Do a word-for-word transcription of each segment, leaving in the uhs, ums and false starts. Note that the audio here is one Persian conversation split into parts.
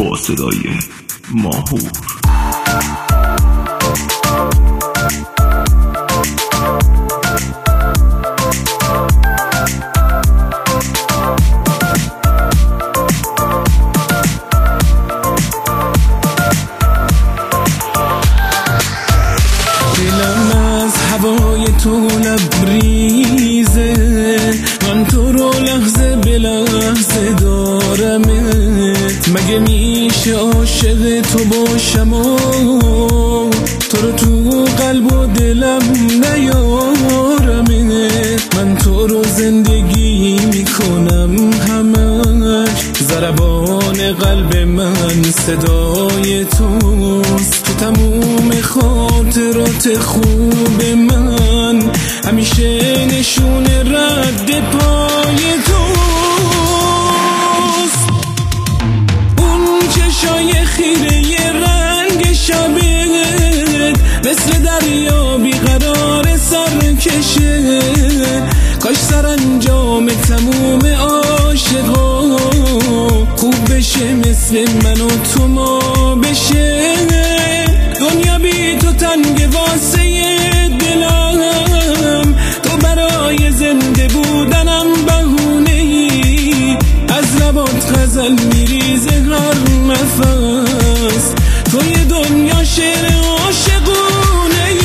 با صدای ماهور. دلم از هوای تو لبریزه، من تو رو لحظه به لحظه دارمت. مگه میشه عاشق تو باشم و تو رو تو قلب و دلم نیارمت؟ من تو رو زندگی میکنم همش، ضربان قلب من صدای توست. تو تموم خاطرات خوب من همیشه نشون رد پای توست. اون چشای خیره رنگ شبت مثل دریا بیقرار سرکشه. کاش سرانجام تموم عاشقا خوب بشه، مثل من و تو ما بشه. دنیا بی تو تنگ واسه دلم، تو برای زنده بودنم بهونه‌ای. از لبات غزل میریزه هر نفس، توی دنیا شعر عاشقونه‌ای.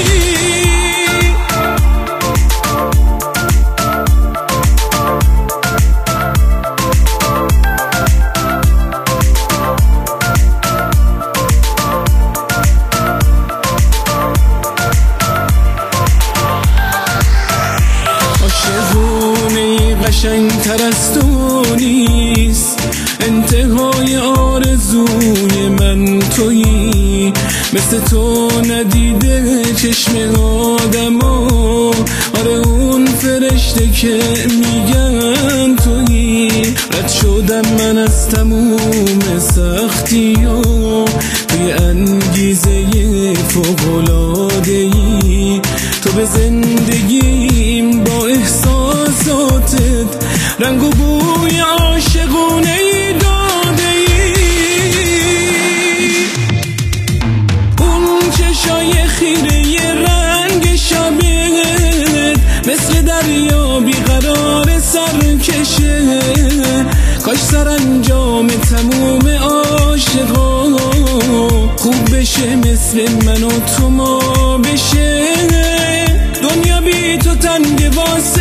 عاشقونه‌ای قشنگ‌تر از تو نیست، انتهای آرزوی من تویی. مثل تو ندیده چشم آدما، آره اون فرشته که میگن تویی. رد شدم من از تموم سختی ها، توی انگیزه فوق‌العاده‌ای. تو به زندگیم با احساساتت رنگ و بوی عاشقونه‌ای داده‌ای. اون چشای خیره رنگ شبت مثل دریا بیقرار سرکشه. کاش سرانجام تموم عاشقا خوب بشه، مثل من و تو ما بشه. دنیا بی تو تنگ واسه